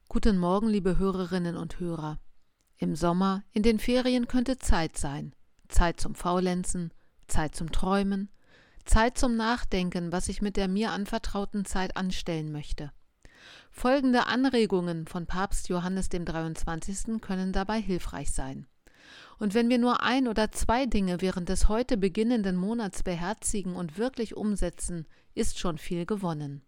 Guten Morgen, liebe Hörerinnen und Hörer. Im Sommer, in den Ferien könnte Zeit sein. Zeit zum Faulenzen, Zeit zum Träumen, Zeit zum Nachdenken, was ich mit der mir anvertrauten Zeit anstellen möchte. Folgende Anregungen von Papst Johannes dem 23. können dabei hilfreich sein. Und wenn wir nur 1 oder 2 Dinge während des heute beginnenden Monats beherzigen und wirklich umsetzen, ist schon viel gewonnen.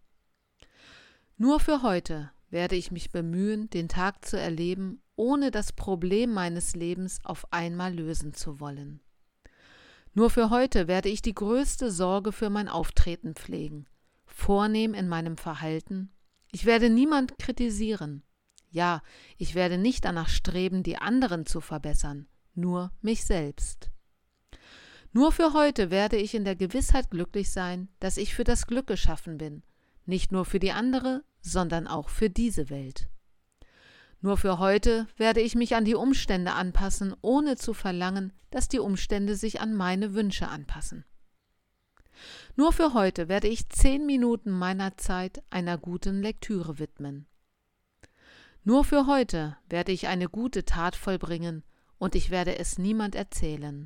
Nur für heute werde ich mich bemühen, den Tag zu erleben, ohne das Problem meines Lebens auf einmal lösen zu wollen. Nur für heute werde ich die größte Sorge für mein Auftreten pflegen, vornehm in meinem Verhalten. Ich werde niemand kritisieren. Ja, ich werde nicht danach streben, die anderen zu verbessern, nur mich selbst. Nur für heute werde ich in der Gewissheit glücklich sein, dass ich für das Glück geschaffen bin, nicht nur für die andere, sondern auch für diese Welt. Nur für heute werde ich mich an die Umstände anpassen, ohne zu verlangen, dass die Umstände sich an meine Wünsche anpassen. Nur für heute werde ich 10 Minuten meiner Zeit einer guten Lektüre widmen. Nur für heute werde ich eine gute Tat vollbringen und ich werde es niemand erzählen.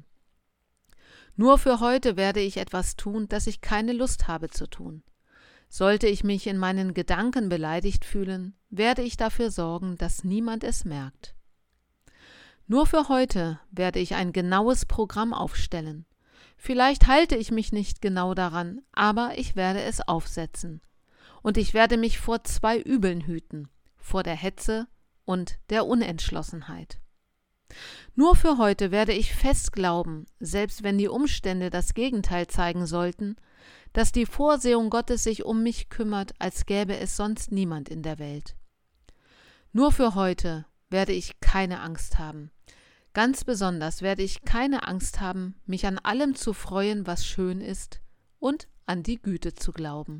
Nur für heute werde ich etwas tun, das ich keine Lust habe zu tun. Sollte ich mich in meinen Gedanken beleidigt fühlen, werde ich dafür sorgen, dass niemand es merkt. Nur für heute werde ich ein genaues Programm aufstellen. Vielleicht halte ich mich nicht genau daran, aber ich werde es aufsetzen. Und ich werde mich vor 2 Übeln hüten, vor der Hetze und der Unentschlossenheit. Nur für heute werde ich fest glauben, selbst wenn die Umstände das Gegenteil zeigen sollten, dass die Vorsehung Gottes sich um mich kümmert, als gäbe es sonst niemand in der Welt. Nur für heute werde ich keine Angst haben. Ganz besonders werde ich keine Angst haben, mich an allem zu freuen, was schön ist, und an die Güte zu glauben.